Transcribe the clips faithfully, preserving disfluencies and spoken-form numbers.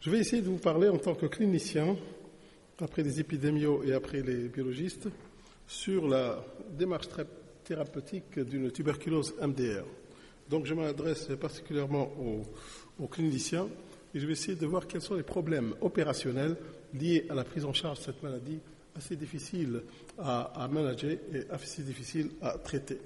Je vais essayer de vous parler en tant que clinicien, après les épidémios et après les biologistes, sur la démarche thérapeutique d'une tuberculose M D R. Donc je m'adresse particulièrement aux, aux cliniciens et je vais essayer de voir quels sont les problèmes opérationnels liés à la prise en charge de cette maladie assez difficile à, à manager et assez difficile à traiter.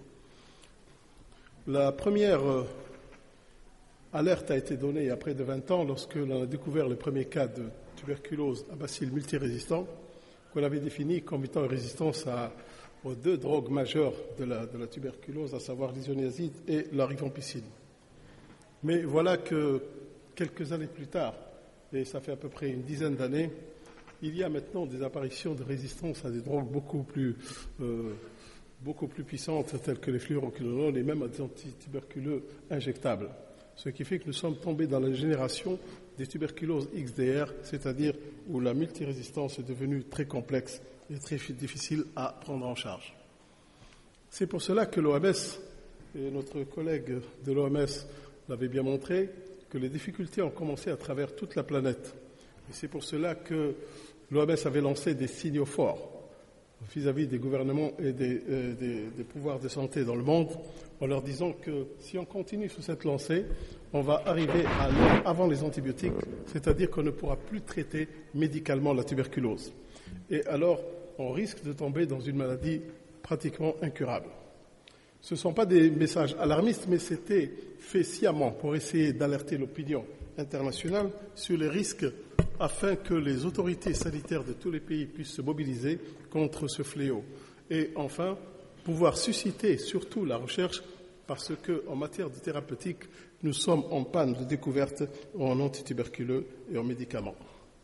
La première euh, alerte a été donnée il y a près de vingt ans lorsque l'on a découvert le premier cas de tuberculose à bacilles multirésistants qu'on avait défini comme étant une résistance à, aux deux drogues majeures de la, de la tuberculose, à savoir l'isoniazide et la rifampicine. Mais voilà que quelques années plus tard, et ça fait à peu près une dizaine d'années, il y a maintenant des apparitions de résistance à des drogues beaucoup plus, euh, beaucoup plus puissantes telles que les fluoroquinolones et même à des antituberculeux injectables. Ce qui fait que nous sommes tombés dans la génération des tuberculoses X D R, c'est-à-dire où la multirésistance est devenue très complexe et très difficile à prendre en charge. C'est pour cela que l'O M S, et notre collègue de l'O M S l'avait bien montré, que les difficultés ont commencé à travers toute la planète. Et c'est pour cela que l'O M S avait lancé des signaux forts vis-à-vis des gouvernements et des, euh, des, des pouvoirs de santé dans le monde, en leur disant que si on continue sur cette lancée, on va arriver à l'heure avant les antibiotiques, c'est-à-dire qu'on ne pourra plus traiter médicalement la tuberculose. Et alors, on risque de tomber dans une maladie pratiquement incurable. Ce ne sont pas des messages alarmistes, mais c'était fait sciemment pour essayer d'alerter l'opinion internationale sur les risques afin que les autorités sanitaires de tous les pays puissent se mobiliser contre ce fléau. Et enfin, pouvoir susciter surtout la recherche parce qu'en matière de thérapeutique, nous sommes en panne de découverte en antituberculeux et en médicaments.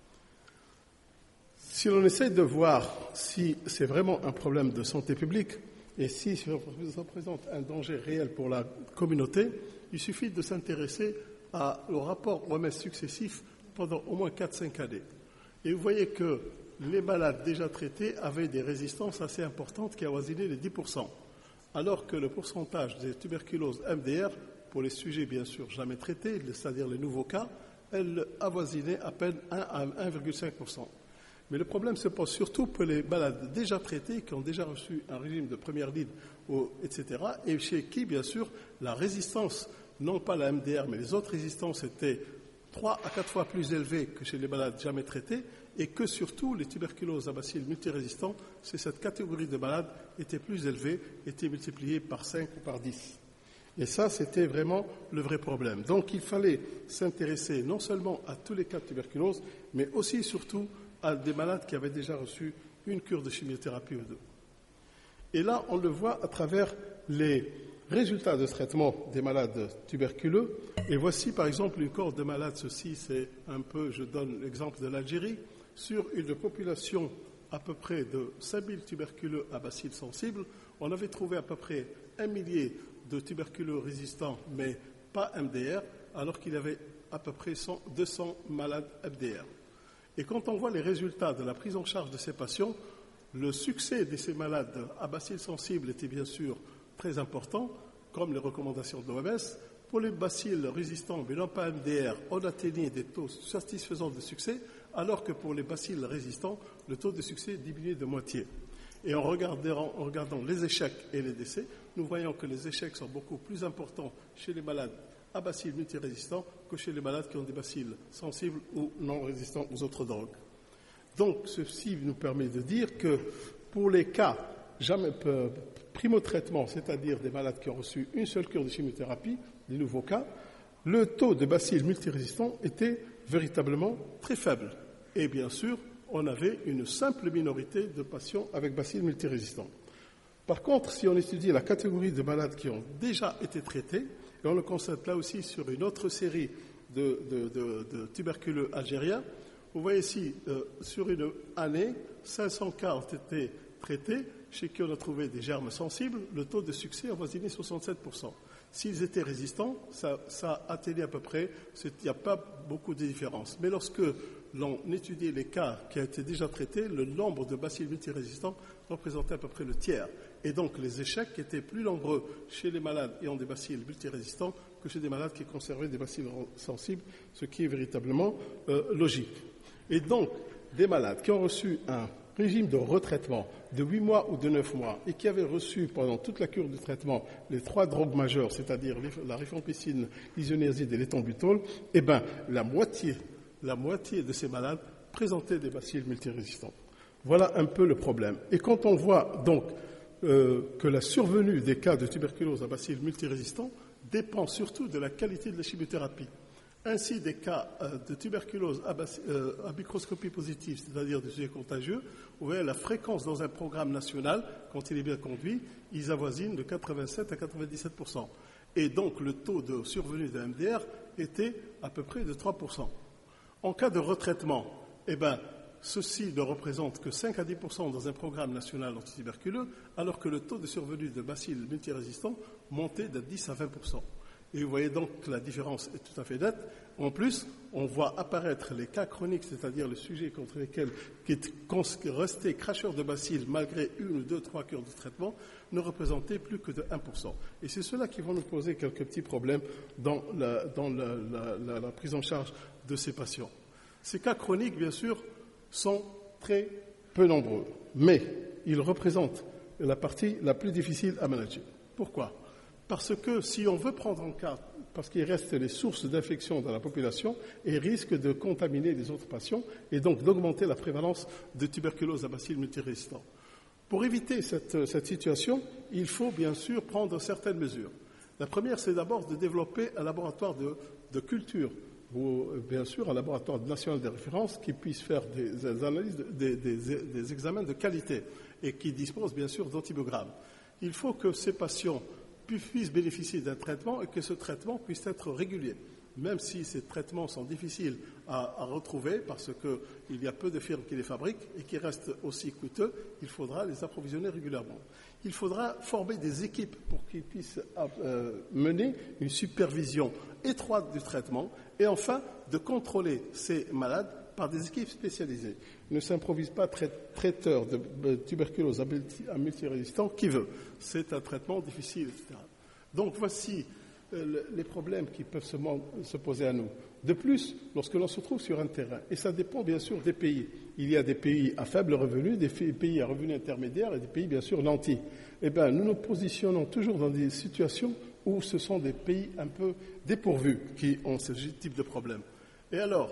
Si l'on essaie de voir si c'est vraiment un problème de santé publique et si ça représente un danger réel pour la communauté, il suffit de s'intéresser aux rapports O M S successifs pendant au moins quatre à cinq années. Et vous voyez que les malades déjà traités avaient des résistances assez importantes qui avoisinaient les dix pour cent, alors que le pourcentage des tuberculoses M D R, pour les sujets bien sûr jamais traités, c'est-à-dire les nouveaux cas, elle avoisinait à peine un à un virgule cinq pour cent. Mais le problème se pose surtout pour les malades déjà traités, qui ont déjà reçu un régime de première ligne, et cetera, et chez qui, bien sûr, la résistance, non pas la M D R, mais les autres résistances étaient trois à quatre fois plus élevées que chez les malades jamais traités, et que surtout les tuberculoses à bacilles multirésistants, c'est cette catégorie de malades était plus élevée, était multipliée par cinq ou par dix. Et ça, c'était vraiment le vrai problème. Donc, il fallait s'intéresser non seulement à tous les cas de tuberculose, mais aussi, surtout, à des malades qui avaient déjà reçu une cure de chimiothérapie ou deux. Et là, on le voit à travers les résultats de traitement des malades tuberculeux. Et voici, par exemple, une cohorte de malades. Ceci, c'est un peu, je donne l'exemple de l'Algérie, sur une population à peu près de cinq mille tuberculeux à bacilles sensibles. On avait trouvé à peu près un millier de tuberculeux résistants, mais pas M D R, alors qu'il y avait à peu près deux cents malades M D R. Et quand on voit les résultats de la prise en charge de ces patients, le succès de ces malades à bacilles sensibles était bien sûr très important, comme les recommandations de l'O M S. Pour les bacilles résistants, mais non pas M D R, on atteignait des taux satisfaisants de succès, alors que pour les bacilles résistants, le taux de succès diminuait de moitié. Et en regardant, en regardant les échecs et les décès, nous voyons que les échecs sont beaucoup plus importants chez les malades à bacilles multirésistants que chez les malades qui ont des bacilles sensibles ou non résistants aux autres drogues. Donc, ceci nous permet de dire que pour les cas jamais primo-traitement, c'est-à-dire des malades qui ont reçu une seule cure de chimiothérapie, des nouveaux cas, le taux de bacilles multirésistants était véritablement très faible. Et bien sûr, on avait une simple minorité de patients avec bacilles multirésistants. Par contre, si on étudie la catégorie de malades qui ont déjà été traités, et on le constate là aussi sur une autre série de, de, de, de tuberculeux algériens, vous voyez ici, euh, sur une année, cinq cents cas ont été traités, chez qui on a trouvé des germes sensibles, le taux de succès avoisinait soixante-sept pour cent. S'ils étaient résistants, ça, ça atteignait à peu près, il n'y a pas beaucoup de différence. Mais lorsque l'on étudiait les cas qui ont été déjà traités, le nombre de bacilles multirésistants représentait à peu près le tiers. Et donc les échecs étaient plus nombreux chez les malades ayant des bacilles multirésistants que chez des malades qui conservaient des bacilles sensibles, ce qui est véritablement euh, logique. Et donc, des malades qui ont reçu un régime de retraitement de huit mois ou de neuf mois et qui avaient reçu pendant toute la cure de traitement les trois drogues majeures, c'est-à-dire la rifampicine, l'isoniazide et l'éthambutol, eh bien, la moitié, la moitié de ces malades présentaient des bacilles multirésistants. Voilà un peu le problème. Et quand on voit donc euh, que la survenue des cas de tuberculose à bacilles multirésistants dépend surtout de la qualité de la chimiothérapie. Ainsi, des cas euh, de tuberculose à, euh, à microscopie positive, c'est-à-dire de sujets contagieux, vous voyez la fréquence dans un programme national, quand il est bien conduit, ils avoisinent de quatre-vingt-sept à quatre-vingt-dix-sept pour cent. Et donc, le taux de survenue d'un M D R était à peu près de trois pour cent. En cas de retraitement, eh ben, ceci ne représente que cinq à dix pour cent dans un programme national antituberculeux, alors que le taux de survenue de bacilles multirésistants montait de dix à vingt pour cent. Et vous voyez donc que la différence est tout à fait nette. En plus, on voit apparaître les cas chroniques, c'est-à-dire les sujets contre lesquels qui est resté cracheur de bacilles malgré une ou deux, trois cures de traitement, ne représentaient plus que de un pour cent. Et c'est cela qui va nous poser quelques petits problèmes dans la, dans la, la, la, la prise en charge de ces patients. Ces cas chroniques, bien sûr, sont très peu nombreux, mais ils représentent la partie la plus difficile à manager. Pourquoi ? Parce que si on veut prendre en compte, parce qu'il reste les sources d'infection dans la population et risque de contaminer les autres patients et donc d'augmenter la prévalence de tuberculose à bacilles multirésistants. Pour éviter cette, cette situation, il faut bien sûr prendre certaines mesures. La première, c'est d'abord de développer un laboratoire de, de culture, ou bien sûr un laboratoire national de référence qui puisse faire des analyses, des, des, des examens de qualité et qui dispose bien sûr d'antibiogrammes. Il faut que ces patients puissent bénéficier d'un traitement et que ce traitement puisse être régulier. Même si ces traitements sont difficiles à, à retrouver parce qu'il y a peu de firmes qui les fabriquent et qui restent aussi coûteux, il faudra les approvisionner régulièrement. Il faudra former des équipes pour qu'ils puissent euh, mener une supervision étroite du traitement et enfin de contrôler ces malades par des équipes spécialisées. Il ne s'improvise pas traiteur de tuberculose à multirésistant qui veut. C'est un traitement difficile, et cetera. Donc voici euh, les problèmes qui peuvent se, se poser à nous. De plus, lorsque l'on se trouve sur un terrain, et ça dépend bien sûr des pays. Il y a des pays à faible revenu, des pays à revenu intermédiaire et des pays bien sûr nantis. Eh bien, nous nous positionnons toujours dans des situations où ce sont des pays un peu dépourvus qui ont ce type de problème. Et alors,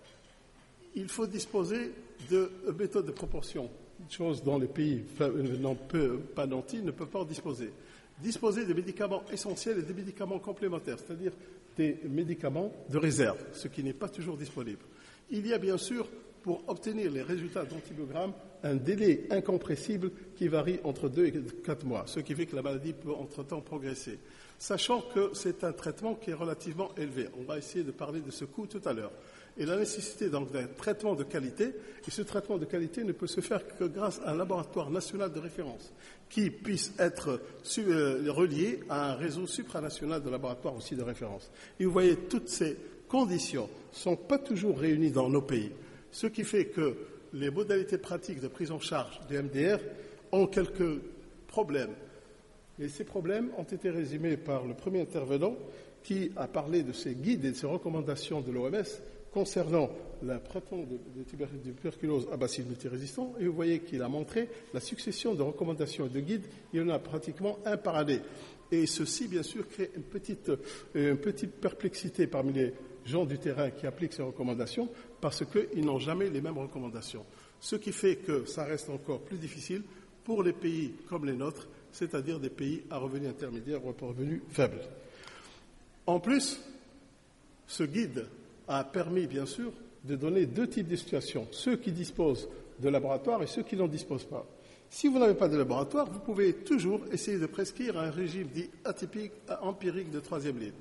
il faut disposer de méthodes de proportion, chose dont les pays non peu, pas nantis ne peuvent pas en disposer. Disposer des médicaments essentiels et des médicaments complémentaires, c'est-à-dire des médicaments de réserve, ce qui n'est pas toujours disponible. Il y a bien sûr, pour obtenir les résultats d'antibiogramme, un délai incompressible qui varie entre deux et quatre mois, ce qui fait que la maladie peut entre-temps progresser. Sachant que c'est un traitement qui est relativement élevé. On va essayer de parler de ce coût tout à l'heure. Et la nécessité donc d'un traitement de qualité, et ce traitement de qualité ne peut se faire que grâce à un laboratoire national de référence qui puisse être su, euh, relié à un réseau supranational de laboratoires aussi de référence. Et vous voyez, toutes ces conditions ne sont pas toujours réunies dans nos pays, ce qui fait que les modalités pratiques de prise en charge des M D R ont quelques problèmes. Et ces problèmes ont été résumés par le premier intervenant qui a parlé de ces guides et de ces recommandations de l'O M S concernant le traitement de, de tuberculose à bacilles multirésistants, et vous voyez qu'il a montré la succession de recommandations et de guides, il y en a pratiquement un par année. Et ceci, bien sûr, crée une petite, une petite perplexité parmi les gens du terrain qui appliquent ces recommandations, parce qu'ils n'ont jamais les mêmes recommandations. Ce qui fait que ça reste encore plus difficile pour les pays comme les nôtres, c'est-à-dire des pays à revenus intermédiaires ou à revenus faibles. En plus, ce guide a permis, bien sûr, de donner deux types de situations, ceux qui disposent de laboratoires et ceux qui n'en disposent pas. Si vous n'avez pas de laboratoire, vous pouvez toujours essayer de prescrire un régime dit atypique, empirique de troisième ligne.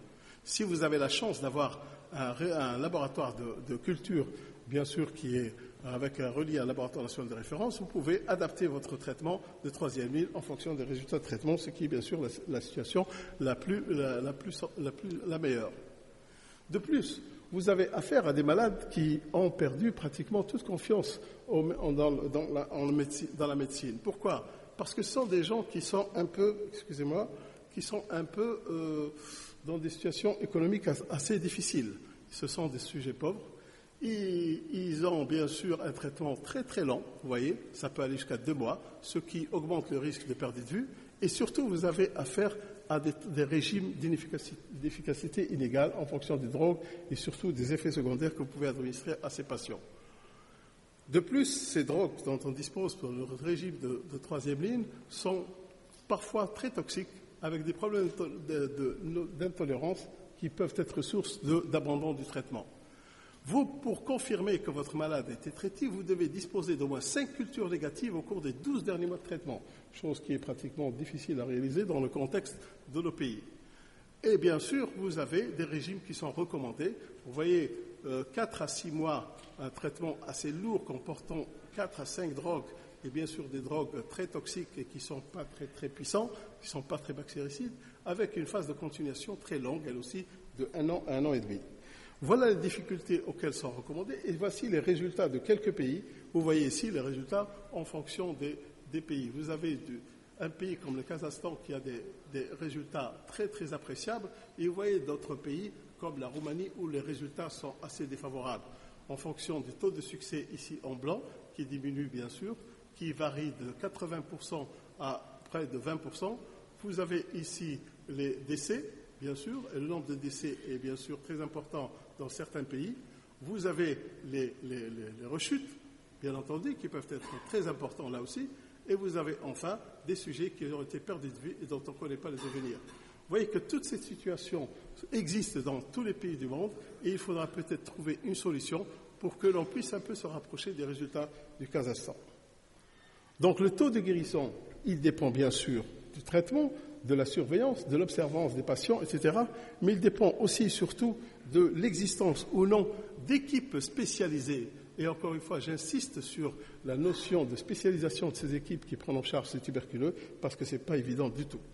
Si vous avez la chance d'avoir un, un laboratoire de, de culture, bien sûr, qui est avec un relié à un laboratoire national de référence, vous pouvez adapter votre traitement de troisième ligne en fonction des résultats de traitement, ce qui est bien sûr la, la situation la, plus, la, la, plus, la, plus, la meilleure. De plus, vous avez affaire à des malades qui ont perdu pratiquement toute confiance au, dans, dans, la, en médecine, dans la médecine. Pourquoi ? Parce que ce sont des gens qui sont un peu, excusez-moi, qui sont un peu euh, dans des situations économiques assez difficiles. Ce sont des sujets pauvres. Ils, ils ont bien sûr un traitement très très lent, vous voyez, ça peut aller jusqu'à deux mois, ce qui augmente le risque de perte de vue. Et surtout, vous avez affaire à des, des régimes d'inefficacité, d'efficacité inégale en fonction des drogues et surtout des effets secondaires que vous pouvez administrer à ces patients. De plus, ces drogues dont on dispose pour le régime de, de troisième ligne sont parfois très toxiques avec des problèmes de, de, de, d'intolérance qui peuvent être source de, d'abandon du traitement. Vous, pour confirmer que votre malade a été traité, vous devez disposer d'au moins cinq cultures négatives au cours des douze derniers mois de traitement, chose qui est pratiquement difficile à réaliser dans le contexte de nos pays. Et bien sûr, vous avez des régimes qui sont recommandés. Vous voyez, euh, quatre à six mois, un traitement assez lourd comportant quatre à cinq drogues, et bien sûr des drogues très toxiques et qui ne sont pas très, très puissants, qui ne sont pas très bactéricides, avec une phase de continuation très longue, elle aussi, de un an à un an et demi. Voilà les difficultés auxquelles sont recommandées et voici les résultats de quelques pays. Vous voyez ici les résultats en fonction des, des pays. Vous avez du, un pays comme le Kazakhstan qui a des, des résultats très très appréciables et vous voyez d'autres pays comme la Roumanie où les résultats sont assez défavorables en fonction du taux de succès ici en blanc qui diminue bien sûr, qui varie de quatre-vingts pour cent à près de vingt pour cent. Vous avez ici les décès, bien sûr, et le nombre de décès est bien sûr très important dans certains pays. Vous avez les, les, les, les rechutes, bien entendu, qui peuvent être très importants là aussi, et vous avez enfin des sujets qui ont été perdus de vue et dont on ne connaît pas les devenirs. Vous voyez que toutes ces situations existent dans tous les pays du monde et il faudra peut-être trouver une solution pour que l'on puisse un peu se rapprocher des résultats du Kazakhstan. Donc le taux de guérison, il dépend bien sûr du traitement, de la surveillance, de l'observance des patients, et cetera, mais il dépend aussi surtout de l'existence ou non d'équipes spécialisées. Et encore une fois, j'insiste sur la notion de spécialisation de ces équipes qui prennent en charge ces tuberculeux, parce que ce n'est pas évident du tout.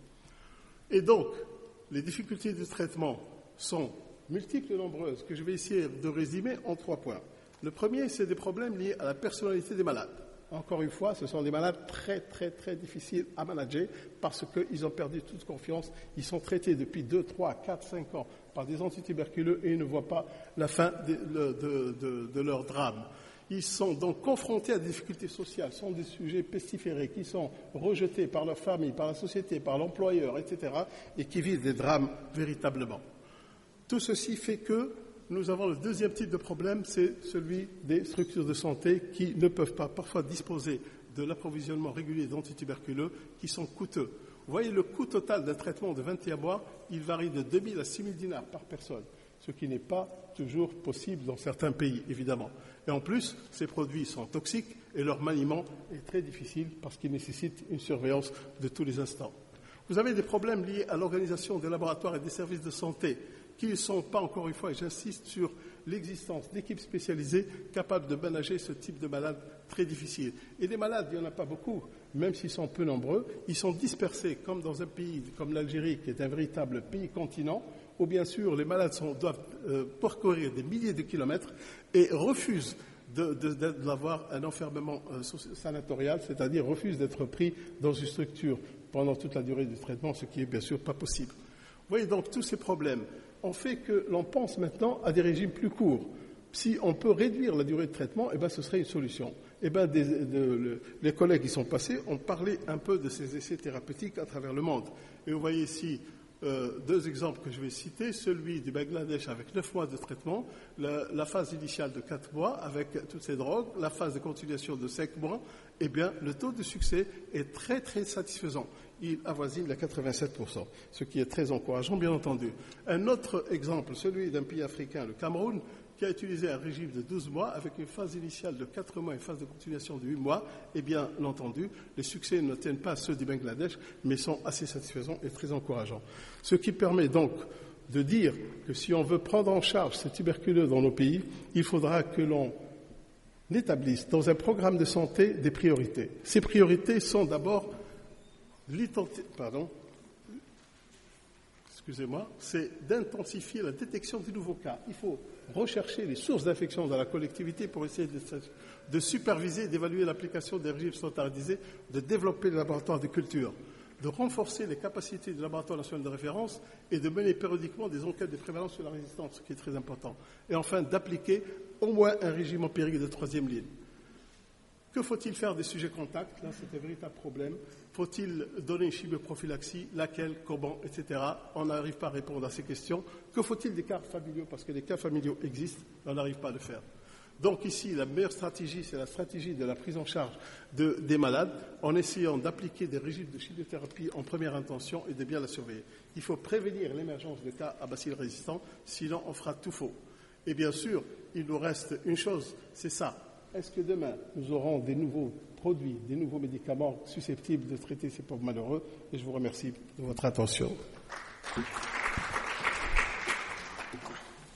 Et donc, les difficultés de traitement sont multiples et nombreuses, que je vais essayer de résumer en trois points. Le premier, c'est des problèmes liés à la personnalité des malades. Encore une fois, ce sont des malades très, très, très difficiles à manager parce qu'ils ont perdu toute confiance. Ils sont traités depuis deux, trois, quatre, cinq ans par des antituberculeux et ils ne voient pas la fin de, de, de, de leur drame. Ils sont donc confrontés à des difficultés sociales, sont des sujets pestiférés qui sont rejetés par leur famille, par la société, par l'employeur, et cetera, et qui vivent des drames véritablement. Tout ceci fait que nous avons le deuxième type de problème, c'est celui des structures de santé qui ne peuvent pas parfois disposer de l'approvisionnement régulier d'antituberculeux qui sont coûteux. Vous voyez, le coût total d'un traitement de vingt et un mois, il varie de deux mille à six mille dinars par personne, ce qui n'est pas toujours possible dans certains pays, évidemment. Et en plus, ces produits sont toxiques et leur maniement est très difficile parce qu'il nécessite une surveillance de tous les instants. Vous avez des problèmes liés à l'organisation des laboratoires et des services de santé qui ne sont pas, encore une fois, et j'insiste sur l'existence d'équipes spécialisées capables de manager ce type de malades très difficiles. Et des malades, il n'y en a pas beaucoup, même s'ils sont peu nombreux, ils sont dispersés comme dans un pays comme l'Algérie, qui est un véritable pays-continent, où bien sûr les malades sont, doivent euh, parcourir des milliers de kilomètres et refusent de, de, de, d'avoir un enfermement euh, sanatorial, c'est-à-dire refusent d'être pris dans une structure pendant toute la durée du traitement, ce qui est bien sûr pas possible. Vous voyez donc tous ces problèmes ont fait que l'on pense maintenant à des régimes plus courts. Si on peut réduire la durée de traitement, eh ben, ce serait une solution. Eh ben, des, de, de, les collègues qui sont passés ont parlé un peu de ces essais thérapeutiques à travers le monde. Et vous voyez ici euh, deux exemples que je vais citer, celui du Bangladesh avec neuf mois de traitement, la, la phase initiale de quatre mois avec toutes ces drogues, la phase de continuation de cinq mois. Eh bien, le taux de succès est très, très satisfaisant. Il avoisine les quatre-vingt-sept pour cent, ce qui est très encourageant, bien entendu. Un autre exemple, celui d'un pays africain, le Cameroun, qui a utilisé un régime de douze mois avec une phase initiale de quatre mois et une phase de continuation de huit mois, et bien entendu, les succès ne tiennent pas à ceux du Bangladesh, mais sont assez satisfaisants et très encourageants. Ce qui permet donc de dire que si on veut prendre en charge ces tuberculeux dans nos pays, il faudra que l'on établisse dans un programme de santé des priorités. Ces priorités sont d'abord pardon, excusez-moi, c'est d'intensifier la détection des nouveaux cas. Il faut rechercher les sources d'infection dans la collectivité pour essayer de, de superviser et d'évaluer l'application des régimes standardisés, de développer les laboratoires de culture, de renforcer les capacités du laboratoire national de référence et de mener périodiquement des enquêtes de prévalence sur la résistance, ce qui est très important. Et enfin, d'appliquer au moins un régime empirique de troisième ligne. Que faut-il faire des sujets contacts? Là, c'est un véritable problème. Faut-il donner une chimioprophylaxie? Laquelle? Comment? Etc. On n'arrive pas à répondre à ces questions. Que faut-il des cas familiaux? Parce que les cas familiaux existent, on n'arrive pas à le faire. Donc ici, la meilleure stratégie, c'est la stratégie de la prise en charge de, des malades, en essayant d'appliquer des régimes de chimiothérapie en première intention et de bien la surveiller. Il faut prévenir l'émergence de cas à bacilles résistants, sinon on fera tout faux. Et bien sûr, il nous reste une chose, c'est ça. Est-ce que demain, nous aurons des nouveaux produits, des nouveaux médicaments susceptibles de traiter ces pauvres malheureux? Et je vous remercie de votre attention.